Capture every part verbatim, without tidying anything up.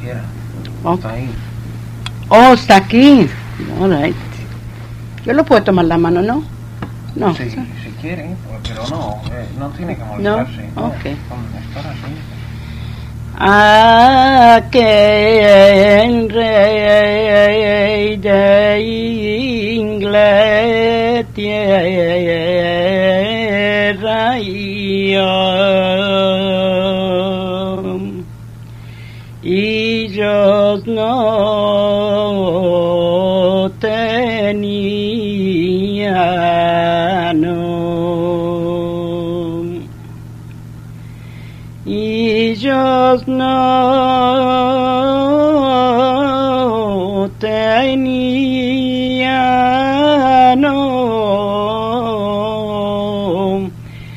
quiera. Oh. Está ahí. Oh, está aquí. All right. Yo lo puedo tomar la mano, ¿no? No. Sí, si quieren, pero no, eh, no tiene que No, molestarse. No, ok. con estar así. Aquel rey de Inglaterra y yo, y yo no tenía, no, y yo no tenía, no,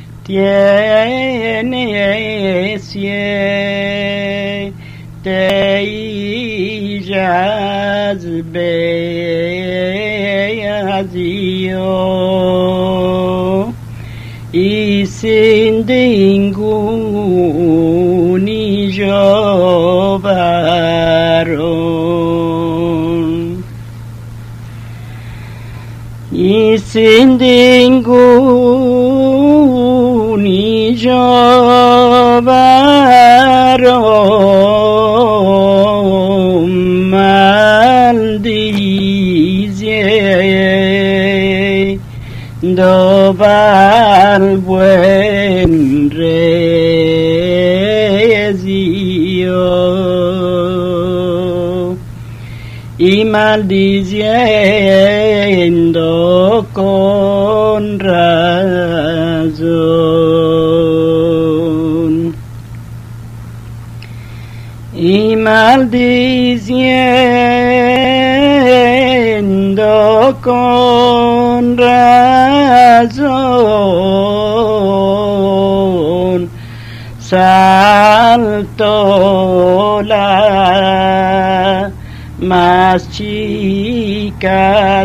tiene siete hijas bellas y yo, y sin ningún yo varón, y sin ningún yo varón, maldiciendo al buen rey, y maldiciendo con razón, y maldiciendo con razón, saltó la más chica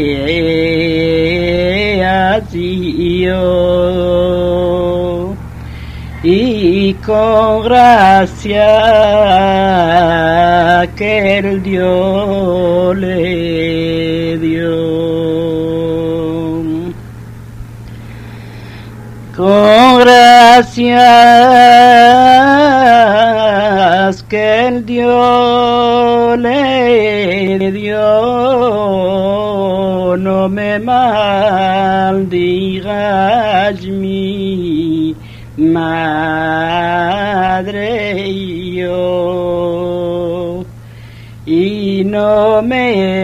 de ellas y yo, y con gracia que el Dios le dio, con gracias que el Dios le dio, no me maldigas mi madre y yo, y no me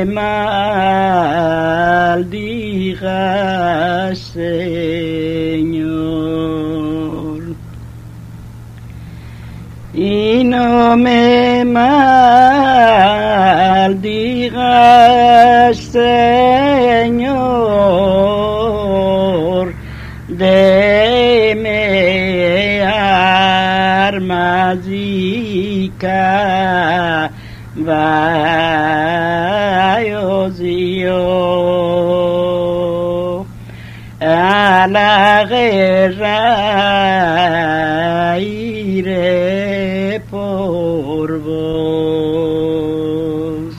maldigas, Señor, y no me maldigas, Señor, deme armas y caballos y yo a la guerra iré por vos.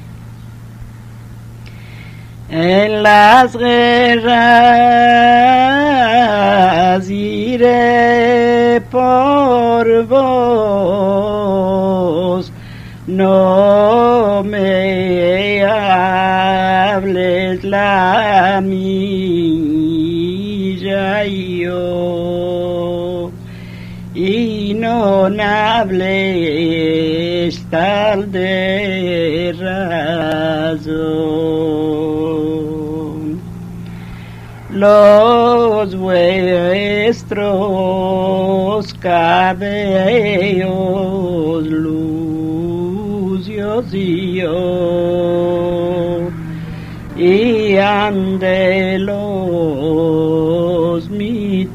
En las guerras iré por vos, no me hables la milla y yo, y no hables tal de razón. Los vuestros cabellos lucios y yo, y andelos mi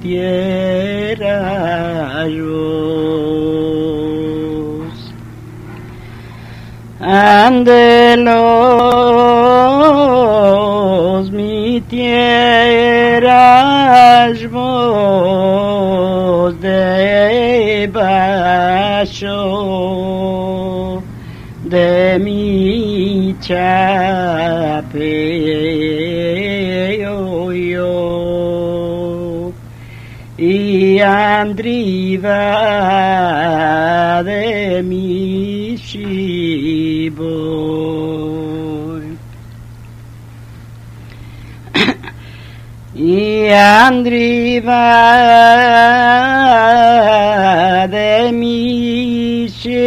tierra ros, andelos mi tierra vos de baixo de mi chapeo yo y andriva de mi shibo y andriva de mi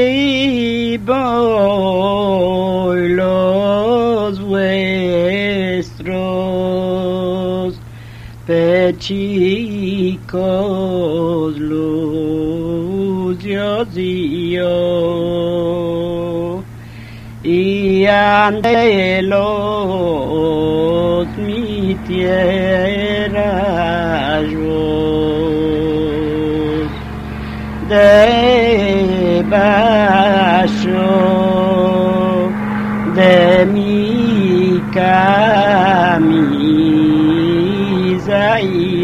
shibo los vuestros pechicos lucios y yo y andelos mi tierra yo debajo de mi camisa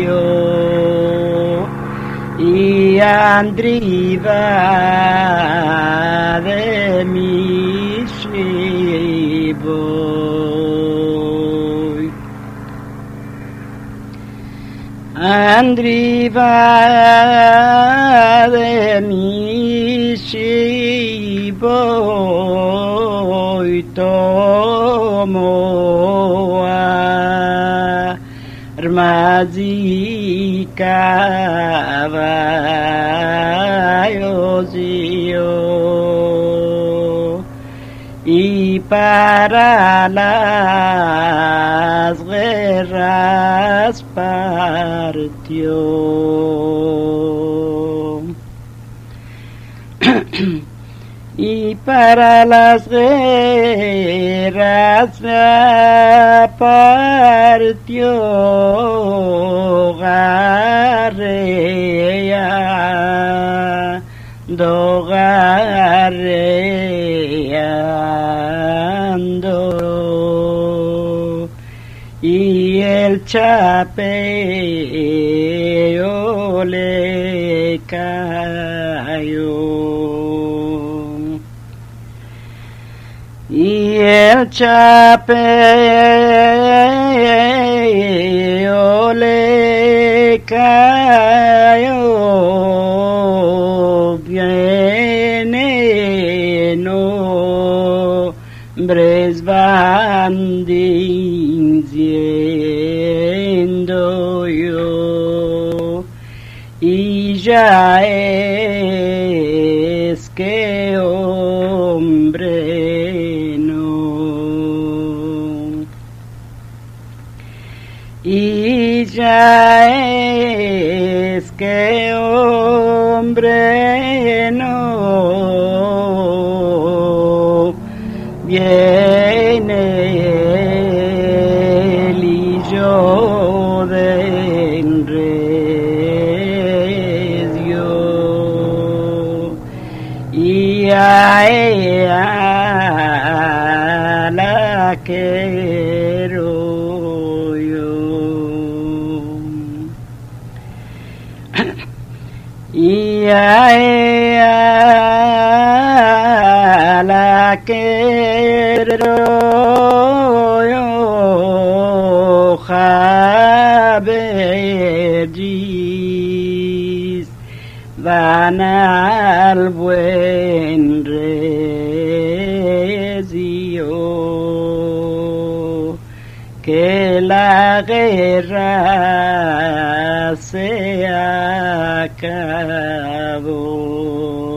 yo y andriva de mi shibo andriva de mi shibo y tomo armas y caballos yo y para las guerras partió y para las guerras partió garrea do garreando y el chapeo le cayó y el chapeo le cayó viene nombres van diciendo yo y ya es que hombre no y ya es que hombre no viene él y yo de enredio y a ella la quiero yo y a ella la quiero yo Javeris van al buen recio que la guerra se acabó.